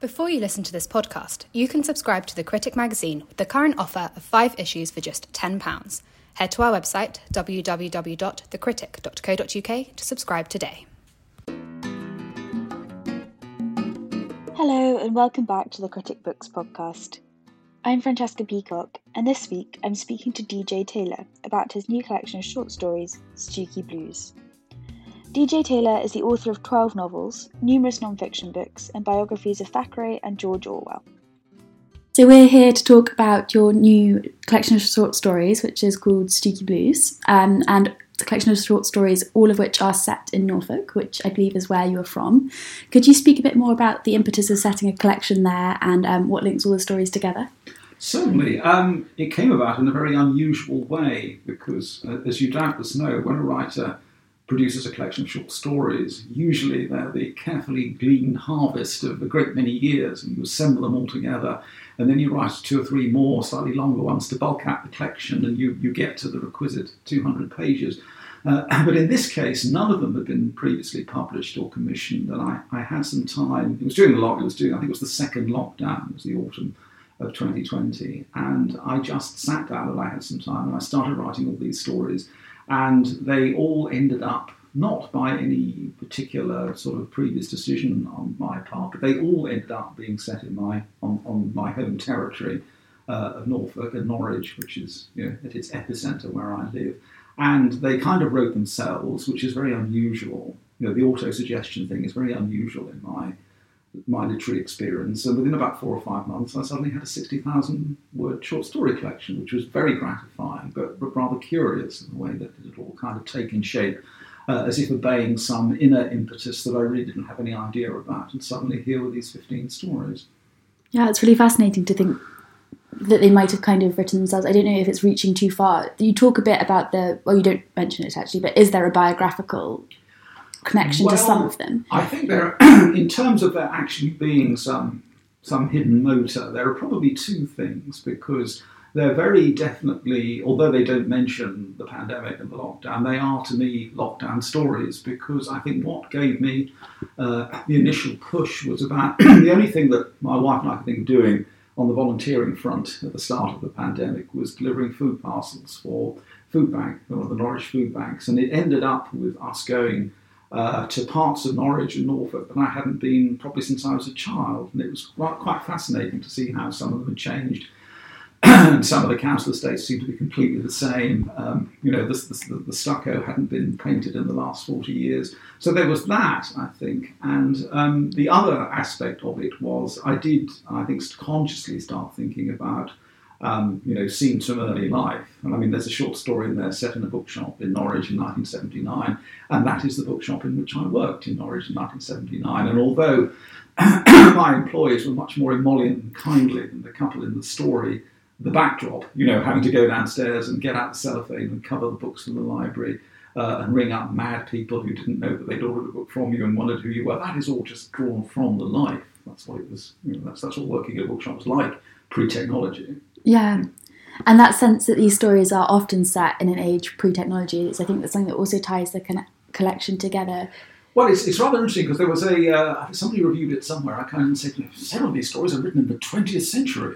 Before you listen to this podcast, you can subscribe to The Critic magazine with the current offer of 5 issues for just £10. Head to our website, www.thecritic.co.uk, to subscribe today. Hello and welcome back to the Critic Books podcast. I'm Francesca Peacock, and this week I'm speaking to DJ Taylor about his new collection of short stories, Stooky Blues. DJ Taylor is the author of 12 novels, numerous non-fiction books, and biographies of Thackeray and George Orwell. So we're here to talk about your new collection of short stories, which is called Stooky Blues, and it's a collection of short stories, all of which are set in Norfolk, which I believe is where you are from. Could you speak a bit more about the impetus of setting a collection there and what links all the stories together? Certainly. It came about in a very unusual way because, as you doubtless know, when a writer produces a collection of short stories, usually they're the carefully gleaned harvest of a great many years, and you assemble them all together, and then you write 2 or 3 more slightly longer ones to bulk out the collection, and you get to the requisite 200 pages. But in this case, none of them had been previously published or commissioned, and I had some time. It was during the I think it was the second lockdown, it was the autumn of 2020, and I just sat down and I had some time, and I started writing all these stories. And they all ended up, not by any particular sort of previous decision on my part, but they all ended up being set in on my home territory of Norfolk and Norwich, which is at its epicentre where I live. And they kind of wrote themselves, which is very unusual. The auto-suggestion thing is very unusual in my literary experience, and within about 4 or 5 months I suddenly had a 60,000 word short story collection, which was very gratifying but rather curious in the way that it had all kind of taken shape, as if obeying some inner impetus that I really didn't have any idea about, and suddenly here were these 15 stories. Yeah, it's really fascinating to think that they might have kind of written themselves. I don't know if it's reaching too far. You talk a bit about you don't mention it actually, but is there a biographical connection to some of them? I think there, in terms of there actually being some hidden motor, there are probably 2 things, because they're very definitely, although they don't mention the pandemic and the lockdown, they are to me lockdown stories, because I think what gave me the initial push was about the only thing that my wife and I could think of doing on the volunteering front at the start of the pandemic was delivering food parcels for Food Bank, one of the Norwich food banks, and it ended up with us going to parts of Norwich and Norfolk that I hadn't been probably since I was a child, and it was quite fascinating to see how some of them had changed. And some of the council estates seemed to be completely the same. The stucco hadn't been painted in the last 40 years. So there was that, I think. And the other aspect of it was I did, I think, consciously start thinking about scenes from early life. And I mean, there's a short story in there set in a bookshop in Norwich in 1979, and that is the bookshop in which I worked in Norwich in 1979. And although my employees were much more emollient and kindly than the couple in the story, the backdrop, having to go downstairs and get out the cellophane and cover the books from the library and ring up mad people who didn't know that they'd ordered a book from you and wondered who you were, that is all just drawn from the life. That's what it was, that's what working at a bookshop was like pre-technology. Yeah, and that sense that these stories are often set in an age pre-technology is, I think, that's something that also ties the collection together. Well, it's rather interesting because there was somebody reviewed it somewhere. I kind of said, several of these stories are written in the 20th century.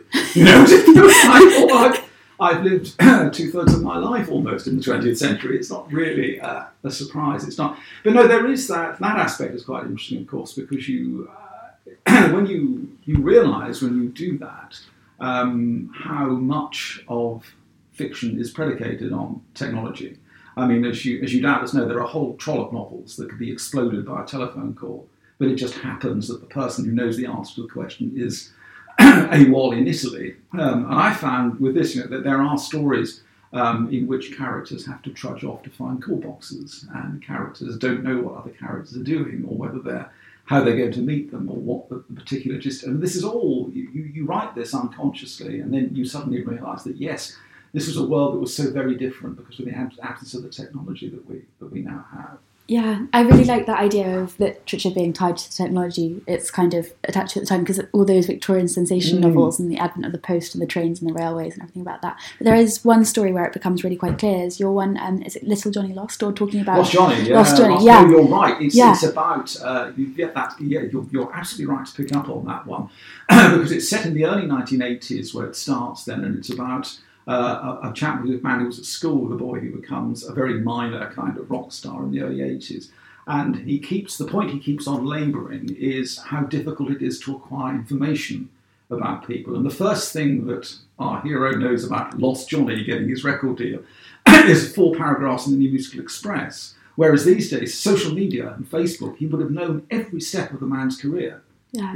I've lived 2/3 of my life almost in the 20th century. It's not really a surprise. It's not, but no, there is that aspect is quite interesting, of course, because you when you realise when you do that. How much of fiction is predicated on technology. I mean, as you doubtless know, there are whole Trollope novels that could be exploded by a telephone call, but it just happens that the person who knows the answer to the question is AWOL in Italy. And I found with this, that there are stories in which characters have to trudge off to find call boxes, and characters don't know what other characters are doing, or whether how they're going to meet them, or what the particular gist. And this is all, you write this unconsciously, and then you suddenly realise that, yes, this was a world that was so very different because of the absence of the technology that we now have. Yeah, I really like that idea of literature being tied to technology. It's kind of attached to at the time because all those Victorian sensation novels and the advent of the post and the trains and the railways and everything about that. But there is one story where it becomes really quite clear. Is your one? Is it Little Johnny Lost, or talking about Lost Johnny? Yeah, Lost Johnny. Yeah, No, you're right. It's about you get that. Yeah, you're absolutely right to pick up on that one because it's set in the early 1980s where it starts then, and it's about a chap with a man who was at school with a boy who becomes a very minor kind of rock star in the early 80s. And the point he keeps on labouring is how difficult it is to acquire information about people. And the first thing that our hero knows about Lost Johnny getting his record deal is 4 paragraphs in the New Musical Express. Whereas these days, social media and Facebook, he would have known every step of the man's career. Yeah.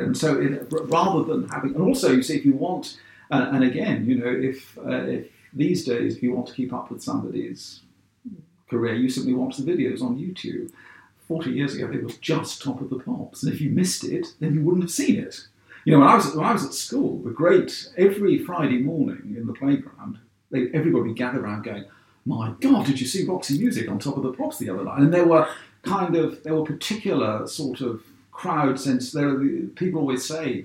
Rather than having, and also you see, if you want, and again, if these days, if you want to keep up with somebody's career, you simply watch the videos on YouTube. 40 years ago, it was just Top of the Pops, and if you missed it, then you wouldn't have seen it. When I was at school, every Friday morning in the playground, everybody would gather around going, "My God, did you see Roxy Music on Top of the Pops the other night?" And there were particular sort of crowd sense. People always say,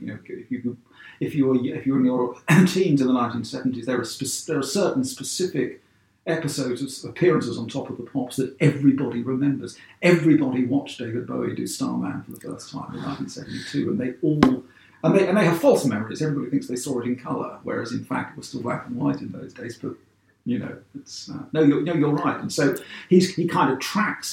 if you were in your teens in the 1970s, there are certain specific episodes, appearances on Top of the Pops that everybody remembers. Everybody watched David Bowie do Starman for the first time in 1972, and they have false memories. Everybody thinks they saw it in colour, whereas in fact it was still black and white in those days. But it's you're right. And so he kind of tracks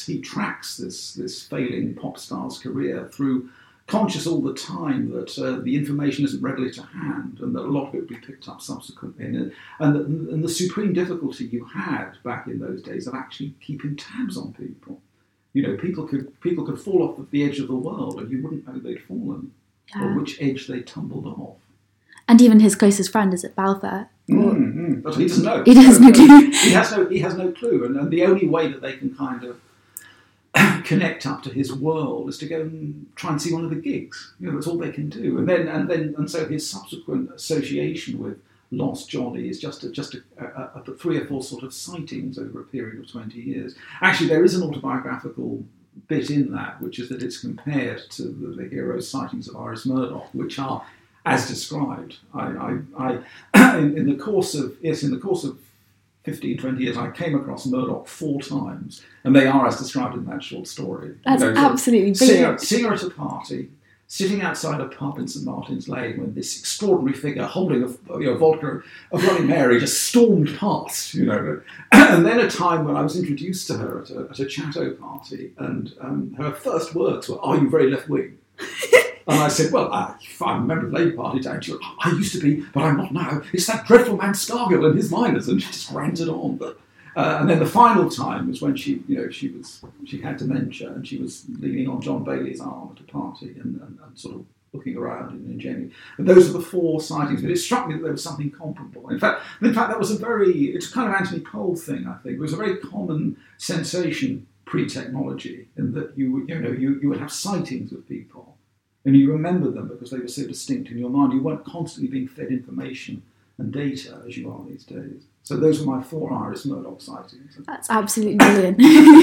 this failing pop star's career through, conscious all the time that the information isn't readily to hand and that a lot of it will be picked up subsequently. And the supreme difficulty you had back in those days of actually keeping tabs on people. People could fall off the edge of the world and you wouldn't know they'd fallen or which edge they tumbled off. And even his closest friend is at Balfour. But he doesn't know. He has no clue. He has no clue. And the only way that they can kind of connect up to his world is to go and try and see one of the gigs. That's all they can do. And so his subsequent association with Lost Johnny is just 3 or 4 sort of sightings over a period of 20 years. Actually, there is an autobiographical bit in that, which is that it's compared to the hero's sightings of Iris Murdoch, which are as described. In the course of 15, 20 years, I came across Murdoch 4 times, and they are as described in that short story. That's absolutely brilliant. Seeing her at a party, sitting outside a pub in St Martin's Lane when this extraordinary figure holding a vodka of Bloody Mary just stormed past, And then a time when I was introduced to her at a Chatto party, and her first words were, "Are you very left-wing?" And I said, "Well, I'm a member of the Labour Party, don't you?" "I used to be, but I'm not now. It's that dreadful man Scargill and his miners," and she just ranted on. But and then the final time was when she had dementia and she was leaning on John Bailey's arm at a party and sort of looking around in ingenuity. And those are the 4 sightings. But it struck me that there was something comparable. In fact, that was it's kind of Anthony Cole thing. I think it was a very common sensation pre-technology, in that you would have sightings of people. And you remember them because they were so distinct in your mind. You weren't constantly being fed information and data as you are these days. So those were my 4 Iris Murdoch sightings. That's absolutely brilliant.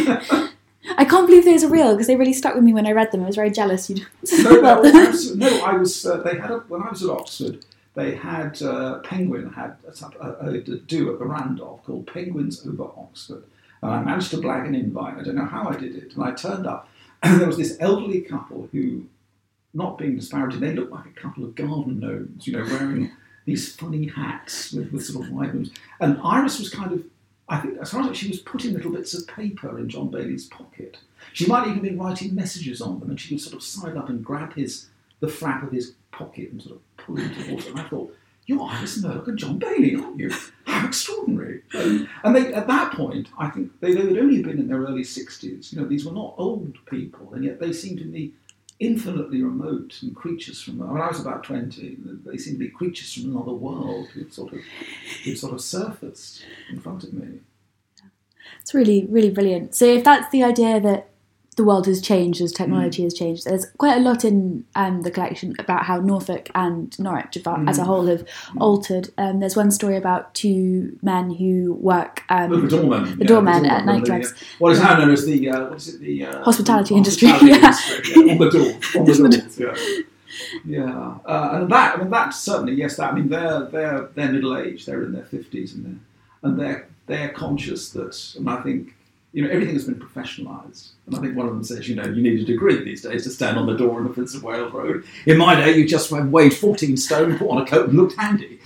I can't believe those are real because they really stuck with me when I read them. I was very jealous. When I was at Oxford. They had Penguin had a do at the Randolph called Penguins Over Oxford. And I managed to blag an invite. I don't know how I did it. And I turned up, and there was this elderly couple who, not being disparaging, they looked like a couple of garden gnomes, wearing these funny hats with sort of wide rims. And Iris was kind of, I think, as far as she was putting little bits of paper in John Bailey's pocket. She might even be writing messages on them, and she would sort of side up and grab the flap of his pocket and sort of pull him towards it. And I thought, "You're Iris Murdoch and John Bailey, aren't you? How extraordinary." And they, at that point, I think they had only been in their early 60s. These were not old people, and yet they seemed to be infinitely remote and creatures from. When I was about 20, they seemed to be creatures from another world who'd sort of surfaced in front of me. It's really, really brilliant. So if that's the idea that the world has changed as technology has changed. There's quite a lot in the collection about how Norfolk and Norwich as a whole have altered. There's one story about two men who work the doormen at nightclubs. What is now known as the hospitality industry. On the doors. Yeah, and that certainly, yes. That, I mean, they're middle aged. They're in their 50s, and they're conscious that, and I think, everything has been professionalised. And I think one of them says, you need a degree these days to stand on the door on the Prince of Wales Road. In my day, you just weighed 14 stone, put on a coat and looked handy.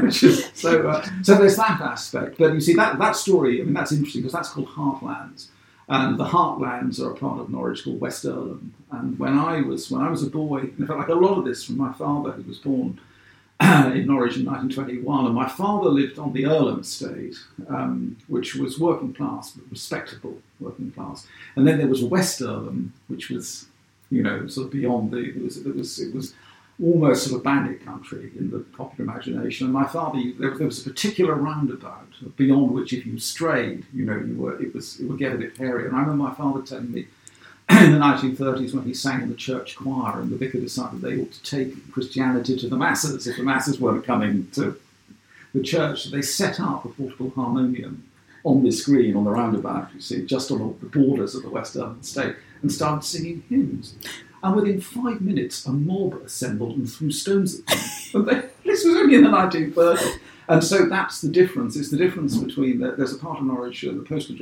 So there's that aspect. But you see, that story, that's interesting because that's called Heartlands. And the Heartlands are a part of Norwich called West Earlham. And when I was a boy, in fact, like a lot of this from my father, who was born in Norwich in 1921, and my father lived on the Earlham estate, which was working class, but respectable working class. And then there was West Earlham, which was, sort of beyond it was almost sort of bandit country in the popular imagination. And my father, there was a particular roundabout beyond which, if you strayed, it would get a bit hairy. And I remember my father telling me, in the 1930s, when he sang in the church choir, and the vicar decided they ought to take Christianity to the masses if the masses weren't coming to the church, so they set up a portable harmonium on this green on the roundabout, you see, just on the borders of the West Earlham estate, and started singing hymns. And within 5 minutes, a mob assembled and threw stones at them. This was only in the 1930s. And so that's the difference. It's the difference between, there's a part of Norwich, the postcode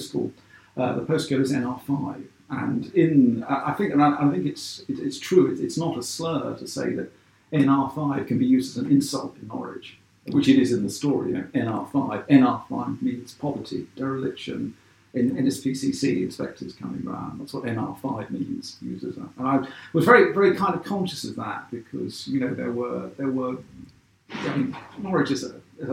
is NR5. And I think it's true. It's not a slur to say that NR5 can be used as an insult in Norwich, which it is in the story. NR5. NR5 means poverty, dereliction. In NSPCC, inspectors coming round. That's what NR5 means. Users, and I was very, very kind of conscious of that because there were. I mean, Norwich is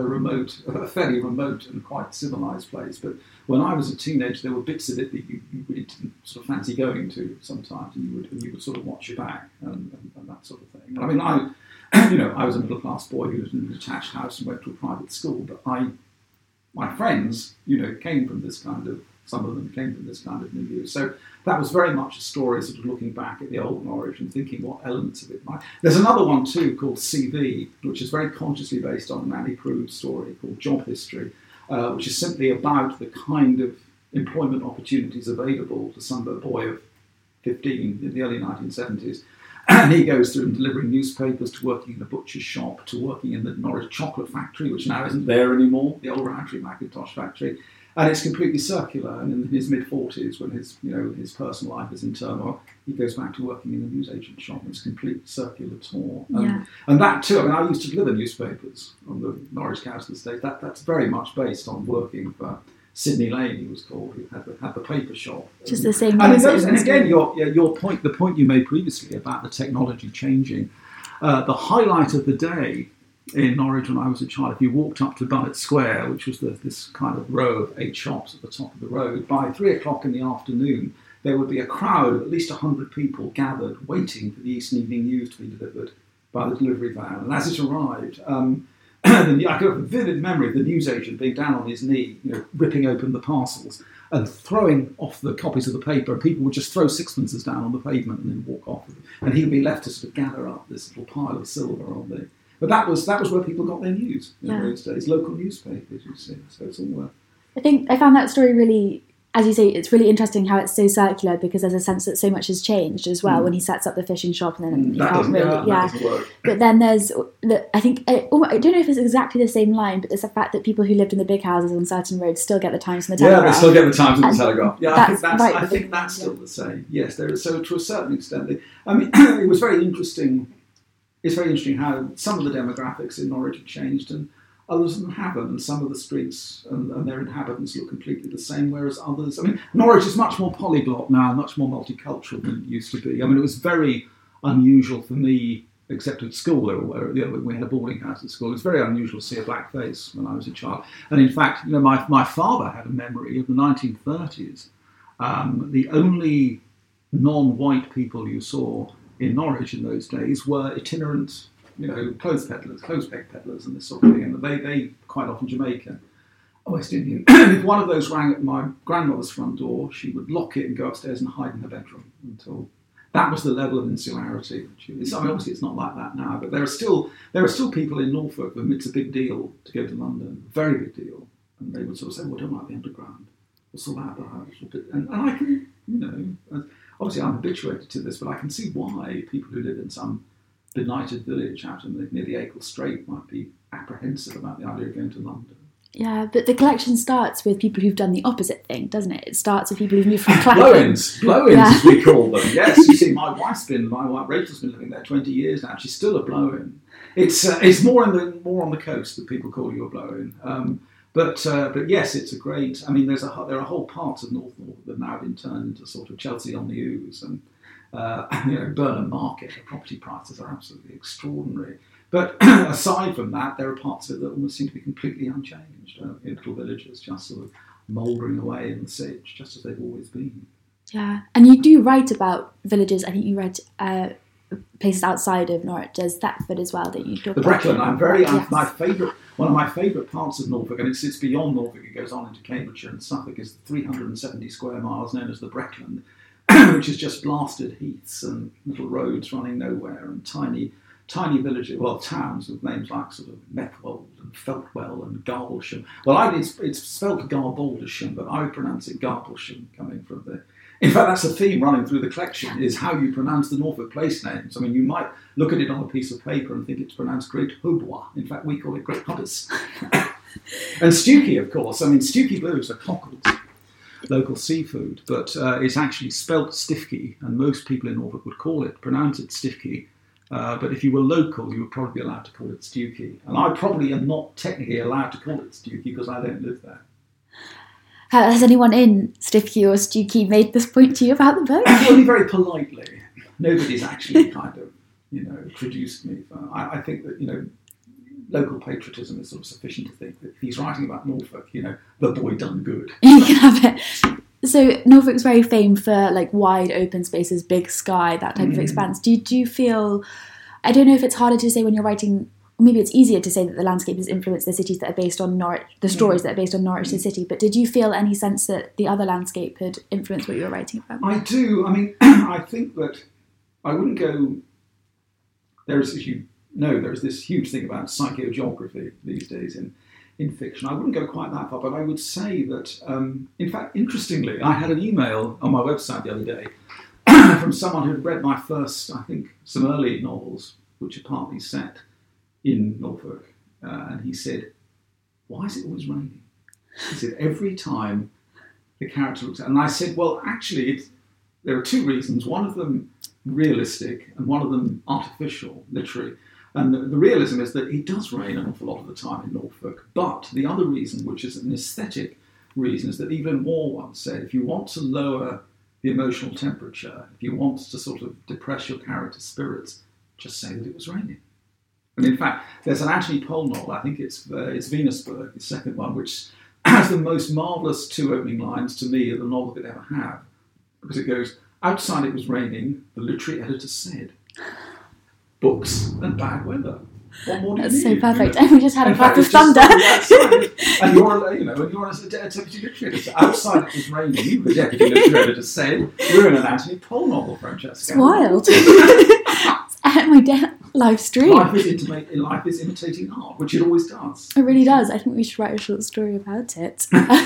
a fairly remote and quite civilised place. But when I was a teenager, there were bits of it that you really didn't sort of fancy going to sometimes, and you would sort of watch your back and that sort of thing. I mean, I was a middle class boy who lived in a detached house and went to a private school, but my friends, came from this kind of. Some of them came from this kind of milieu. So that was very much a story sort of looking back at the old Norwich and thinking what elements of it might. There's another one too called CV, which is very consciously based on an Annie Proulx story called Job History, which is simply about the kind of employment opportunities available to some boy of 15 in the early 1970s. And he goes through delivering newspapers to working in a butcher's shop to working in the Norwich chocolate factory, which now isn't there anymore, the old Rowntree Mackintosh factory. And it's completely circular. And in his mid-40s, when his personal life is in turmoil, he goes back to working in a newsagent shop. It's a complete circular tour. And that too, I used to deliver newspapers on the Norwich Council estate. That's very much based on working for Sidney Lane, he was called, who had the paper shop. Just the same. And again, your point, the point you made previously about the technology changing, the highlight of the day in Norwich when I was a child, if you walked up to Bunnet Square, which was this kind of row of 8 shops at the top of the road, by 3 o'clock in the afternoon, there would be a crowd of at least 100 people gathered waiting for the East Evening News to be delivered by the delivery van. And as it arrived, I could have a vivid memory of the newsagent being down on his knee, ripping open the parcels and throwing off the copies of the paper, and people would just throw sixpences down on the pavement and then walk off. And he would be left to sort of gather up this little pile of silver on the... But that was where people got their news in those days, local newspapers, you see. So it's all I think I found that story really, as you say, it's really interesting how it's so circular because there's a sense that so much has changed as well when he sets up the fishing shop and then that doesn't work. But then there's, I think, I don't know if it's exactly the same line, but there's the fact that people who lived in the big houses on certain roads still get the Times and the Telegraph. Yeah, they still get the Times and the Telegraph. Yeah, I think right, that's still the same. Yes, there is. So to a certain extent, it was very interesting. It's very interesting how some of the demographics in Norwich have changed and others haven't, and some of the streets and their inhabitants look completely the same, whereas others... Norwich is much more polyglot now, much more multicultural than it used to be. It was very unusual for me, except at school, we had a boarding house at school. It was very unusual to see a black face when I was a child. And in fact, my father had a memory of the 1930s. The only non-white people you saw in Norwich in those days were itinerant, clothes peg peddlers and this sort of thing, and they quite often Jamaican. West Indian. If one of those rang at my grandmother's front door, she would lock it and go upstairs and hide in her bedroom until that was the level of insularity. Obviously it's not like that now, but there are still people in Norfolk for whom it's a big deal to go to London, very big deal, and they would sort of say, "Well, don't like the Underground. What's all that about?" And I can, obviously I'm habituated to this, but I can see why people who live in some benighted village out near the Acle Strait might be apprehensive about the idea of going to London. Yeah, but the collection starts with people who've done the opposite thing, doesn't it? It starts with people who've moved from Clapham. Blow-ins, as we call them. Yes, you see, my wife Rachel's been living there 20 years now. She's still a blow-in. It's more on the coast that people call you a blow-in. But yes, it's a great. I mean, there are whole parts of North Norfolk that have now been turned into sort of Chelsea on the Ouse, and Burnham Market. The property prices are absolutely extraordinary. But aside from that, there are parts of it that almost seem to be completely unchanged. Little villages just sort of mouldering away in the sitch, just as they've always been. Yeah, and you do write about villages. I think you read places outside of Norwich. There's Thetford as well that you talk about. The Breckland. One of my favourite parts of Norfolk, and it sits beyond Norfolk. It goes on into Cambridgeshire and Suffolk. Is 370 square miles known as the Breckland, which is just blasted heaths and little roads running nowhere and tiny villages, towns with names like sort of Methwold and Feltwell and Garblesham. Well, it's spelled Garbaldesham, but I would pronounce it Garblesham, coming from the... In fact, that's a theme running through the collection, is how you pronounce the Norfolk place names. I mean, you might look at it on a piece of paper and think it's pronounced Great Hautbois. In fact, we call it Great Hubbis. And Stewkie, of course. I mean, Stewkie Blues are Cockles, local seafood, but it's actually spelt Stiffkey, and most people in Norfolk would pronounce it Stiffkey. But if you were local, you would probably be allowed to call it Stewkie. And I probably am not technically allowed to call it Stewkie because I don't live there. Has anyone in Stiffkey or Stewkie made this point to you about the book? Only very politely. Nobody's actually kind of, traduced me. I think that, local patriotism is sort of sufficient to think that if he's writing about Norfolk, the boy done good. You can have it. So Norfolk's very famed for like wide open spaces, big sky, that type of expanse. Do you feel, I don't know if it's harder to say when you're writing, maybe it's easier to say that the landscape has influenced the cities that are based on Norwich, the stories that are based on Norwich the city, but did you feel any sense that the other landscape had influenced what you were writing about? I do. I mean, I think that I wouldn't go, there's this huge thing about psychogeography these days in fiction. I wouldn't go quite that far, but I would say that, in fact, interestingly, I had an email on my website the other day from someone who had read my first, I think, some early novels, which are partly set in Norfolk, and he said, "Why is it always raining?" He said, "Every time the character looks at," and I said, "Well, actually, there are two reasons. One of them realistic, and one of them artificial, literary. And the realism is that it does rain an awful lot of the time in Norfolk. But the other reason, which is an aesthetic reason, is that Evelyn Waugh once said, if you want to lower the emotional temperature, if you want to sort of depress your character's spirits, just say that it was raining." And in fact, there's an Anthony Pohl novel, I think it's Venusberg, the second one, which has the most marvellous two opening lines to me of the novel could ever have. Because it goes, "Outside it was raining, the literary editor said. Books and bad weather. What more do you need?" That's so perfect. And we just had a clap of thunder. And you're a deputy literary editor. Outside it was raining, the deputy literary editor said, "We're in an Anthony Pohl novel, Francesca." It's wild. It's at my live stream. Life is imitating art, which it always does. It really does. I think we should write a short story about it.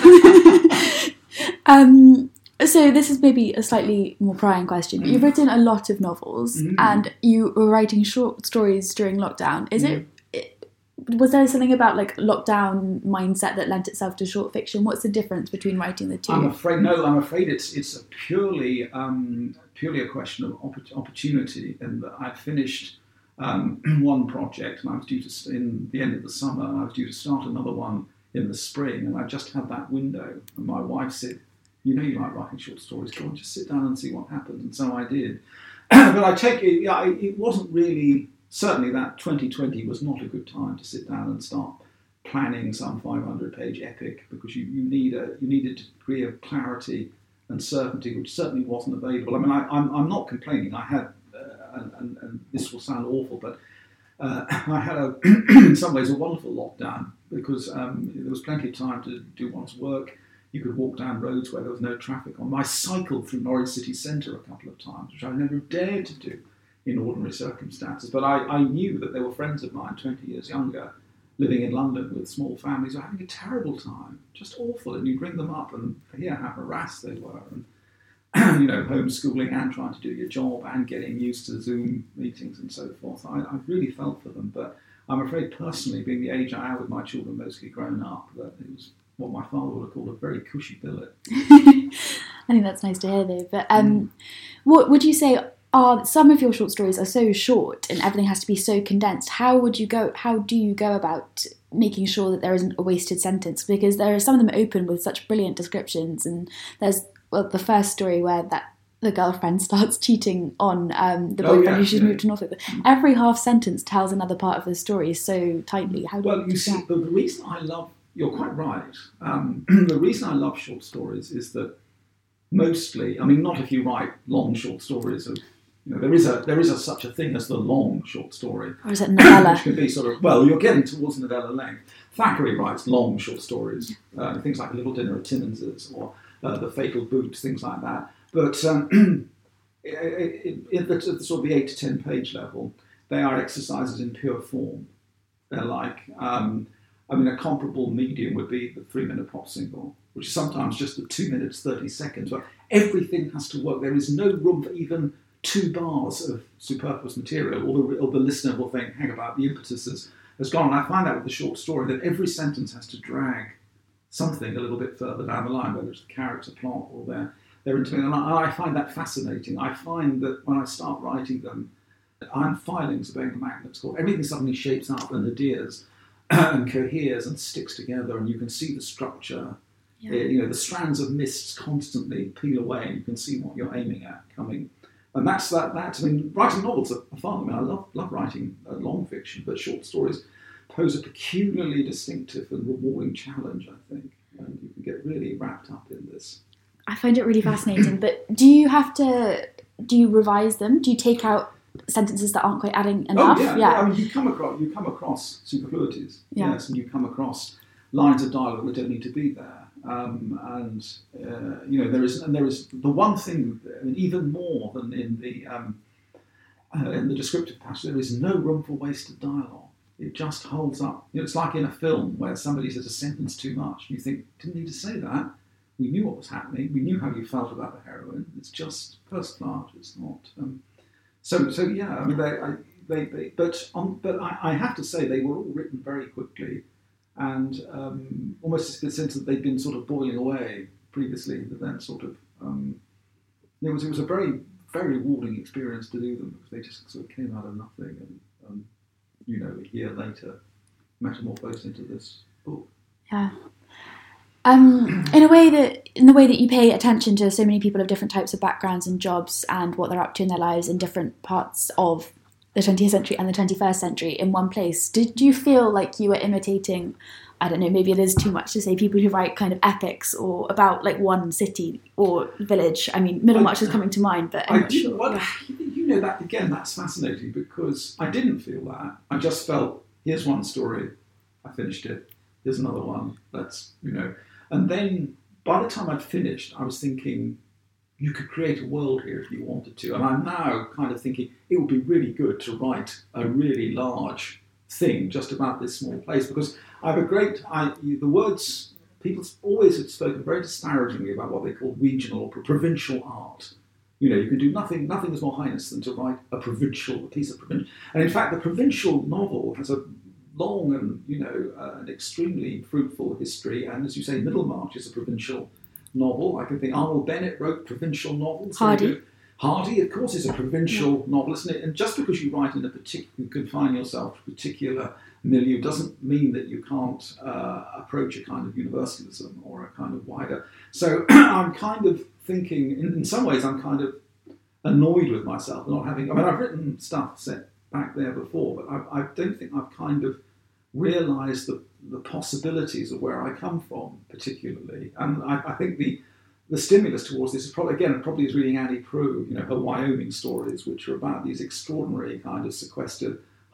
So this is maybe a slightly more prying question. You've written a lot of novels, and you were writing short stories during lockdown. Was there something about like lockdown mindset that lent itself to short fiction? What's the difference between writing the two? I'm afraid it's a purely a question of opportunity. And I finished one project, and I was due to in the end of the summer, and I was due to start another one in the spring, and I just had that window. And my wife said, "You know you like writing short stories, go on, just sit down and see what happens." And so I did. But I take it, it wasn't really, certainly that 2020 was not a good time to sit down and start planning some 500-page epic, because you need a degree of clarity and certainty, which certainly wasn't available. I mean, I'm not complaining. I had, and this will sound awful, but I had, in some ways, a wonderful lockdown because there was plenty of time to do one's work. You could walk down roads where there was no traffic on. I cycled through Norwich city centre a couple of times, which I never dared to do in ordinary circumstances. But I knew that there were friends of mine, 20 years younger, living in London with small families, who were having a terrible time, just awful. And you bring them up and hear how harassed they were. And homeschooling and trying to do your job and getting used to Zoom meetings and so forth. I really felt for them, but I'm afraid personally, being the age I am with my children mostly grown up, that it was what my father would have called a very cushy billet. I think that's nice to hear though. But what would you say are some of your short stories are so short and everything has to be so condensed? How do you go about making sure that there isn't a wasted sentence? Because there are some of them open with such brilliant descriptions, and there's the first story where the girlfriend starts cheating on the boyfriend who she's moved to Norfolk. Every half sentence tells another part of the story so tightly. The reason I love, you're quite right, the reason I love short stories is that mostly, not if you write long short stories of, there is such a thing as the long short story. Or is it novella? Which can be you're getting towards novella length. Thackeray writes long short stories, things like A Little Dinner at Timmins' or The Fatal Boots, things like that. But at the sort of the 8 to 10 page level, they are exercises in pure form. They're like, a comparable medium would be the 3-minute pop single, which is sometimes just the 2 minutes, 30 seconds, but everything has to work. There is no room for even 2 bars of superfluous material, or the listener will think, hang about, the impetus has gone. And I find that with the short story, that every sentence has to drag something a little bit further down the line, whether it's the character plot or their intimate. And I find that fascinating. I find that when I start writing them, iron filings are being magnets called. Everything suddenly shapes up and adheres and coheres and sticks together, and you can see the structure. Yeah. The strands of mists constantly peel away, and you can see what you're aiming at coming. And that's that. Writing novels are fun. I love writing long fiction, but short stories pose a peculiarly distinctive and rewarding challenge, I think, and you can get really wrapped up in this. I find it really fascinating, but do you revise them? Do you take out sentences that aren't quite adding enough? Oh, yeah. You come across superfluities, yes, and you come across lines of dialogue that don't need to be there. There is the one thing, even more than in the descriptive passage, there is no room for wasted dialogue. It just holds up. It's like in a film where somebody says a sentence too much. You think, didn't need to say that. We knew what was happening. We knew how you felt about the heroine. It's just first class. It's not. But I have to say they were all written very quickly, and almost in the sense that they'd been sort of boiling away previously. But then sort of it was a very, very rewarding experience to do them, because they just sort of came out of nothing, and a year later metamorphosed into this book. Yeah. In the way that you pay attention to so many people of different types of backgrounds and jobs and what they're up to in their lives in different parts of the 20th century and the 21st century in one place, did you feel like you were imitating, I don't know, maybe it is too much to say, people who write kind of epics or about like one city or village? Middlemarch is coming to mind, but I'm not sure. Well, that again, that's fascinating, because I didn't feel that. I just felt, here's one story, I finished it, here's another one, and then by the time I'd finished, I was thinking, you could create a world here if you wanted to. And I'm now kind of thinking, it would be really good to write a really large thing just about this small place, because I have the words, people always have spoken very disparagingly about what they call regional or provincial art. You can do nothing is more heinous than to write a piece of provincial. And in fact, the provincial novel has a long and, an extremely fruitful history. And as you say, Middlemarch is a provincial novel. I can think Arnold Bennett wrote provincial novels. Hardy, of course, is a provincial novel, isn't it? And just because you write in you confine yourself to a particular milieu doesn't mean that you can't approach a kind of universalism or a kind of wider. So I'm kind of thinking, in some ways, I'm kind of annoyed with myself not having. I've written stuff set back there before, but I don't think I've kind of realised the possibilities of where I come from, particularly. And I think the stimulus towards this is probably is reading Annie Proulx, her Wyoming stories, which are about these extraordinary kind of sequestered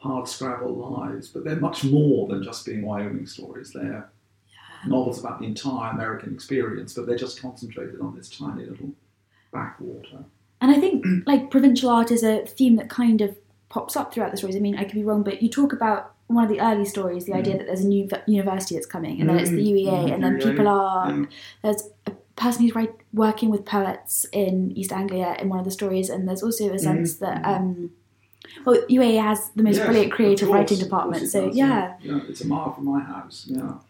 hardscrabble lives, but they're much more than just being Wyoming stories. They're novels about the entire American experience, but they're just concentrated on this tiny little backwater. And I think like provincial art is a theme that kind of pops up throughout the stories. I mean, I could be wrong, but you talk about one of the early stories, the idea that there's a new university that's coming, and then it's the UEA, and then people are... There's a person who's working with poets in East Anglia in one of the stories, and there's also a sense that... UEA has the most brilliant creative writing department, so does, yeah, it's a mile from my house,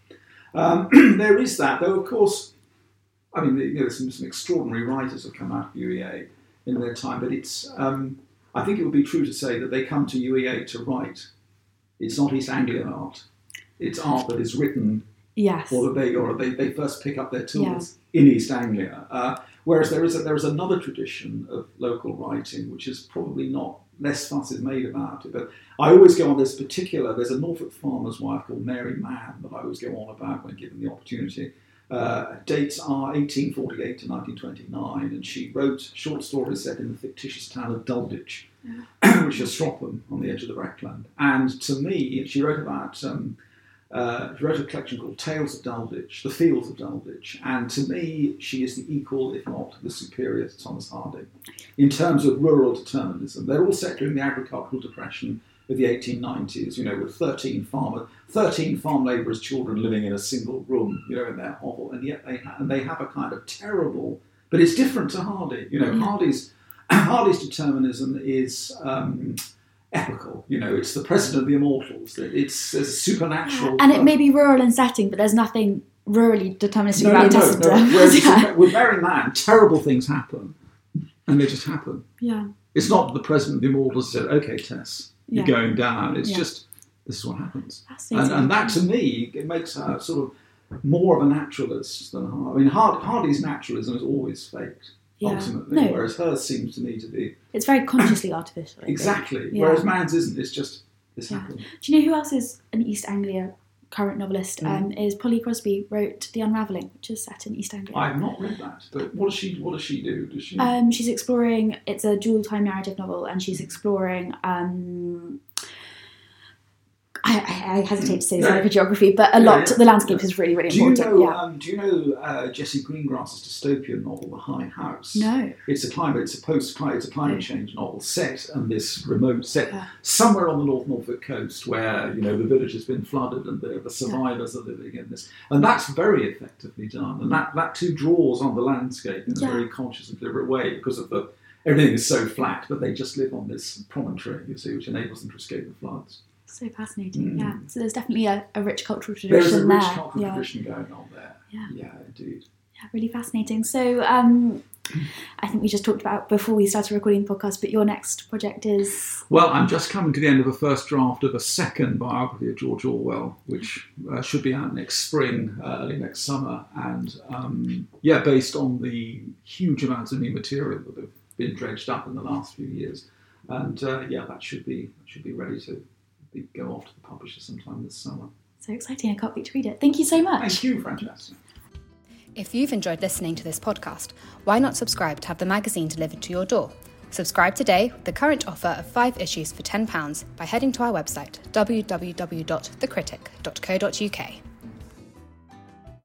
there is that, though, of course, I mean, there's some extraordinary writers have come out of UEA in their time, but it's... I think it would be true to say that they come to UEA to write. It's not East Anglian art. It's art that is written, or they first pick up their tools in East Anglia. Whereas there is another tradition of local writing, which is probably not less fuss is made about it. But I always go on this particular. There's a Norfolk farmer's wife called Mary Mann that I always go on about when given the opportunity. Dates are 1848 to 1929, and she wrote short stories set in the fictitious town of Dulwich, which is Shropham on the edge of the Breckland. And to me, she wrote about she wrote a collection called Tales of Dulwich, The Fields of Dulwich, and to me, she is the equal, if not the superior, to Thomas Hardy in terms of rural determinism. They're all set during the agricultural depression of the 1890s, with 13 farm labourers' children living in a single room, in their hovel, and yet they have a kind of terrible, but it's different to Hardy. Hardy's determinism is epical. It's the president of the immortals. It's supernatural. And it may be rural in setting, but there's nothing rurally deterministic about Tessa. Whereas with Mary Mann, terrible things happen, and they just happen. Yeah. It's not the president of the immortals said, "Okay, Tess, you're going down." It's just, this is what happens. And that, to me, it makes her sort of more of a naturalist than Hardy. I mean, Hardy's naturalism is always faked, ultimately, whereas hers seems to me to be... It's very consciously artificial. Exactly, whereas Mann's isn't. It's just, this happens. Do you know who else is an East Anglia current novelist? Is Polly Crosby, wrote The Unravelling, which is set in East Anglia. I've not read that, but what does she do? Does she? She's exploring. It's a dual time narrative novel, and she's exploring. I hesitate to say this geography, but the landscape is really, really important. Do you know Jessie Greengrass's dystopian novel, The High House? No. It's a climate change novel set somewhere on the North Norfolk coast where the village has been flooded and the survivors are living in this, and that's very effectively done, and that too draws on the landscape in a very conscious and deliberate way because of everything is so flat, but they just live on this promontory, which enables them to escape the floods. So fascinating, So there's definitely a rich cultural tradition there. There's a rich cultural tradition going on there. Yeah, indeed. Yeah, really fascinating. So I think we just talked about before we started recording the podcast, but your next project is... Well, I'm just coming to the end of a first draft of a second biography of George Orwell, which should be out next spring, early next summer, and based on the huge amounts of new material that have been dredged up in the last few years. And that should be ready to go off to the publisher sometime this summer. So exciting, I can't wait to read it. Thank you so much. Thank you, Francesca. If you've enjoyed listening to this podcast, why not subscribe to have the magazine delivered to your door? Subscribe today with the current offer of 5 issues for £10 by heading to our website, www.thecritic.co.uk.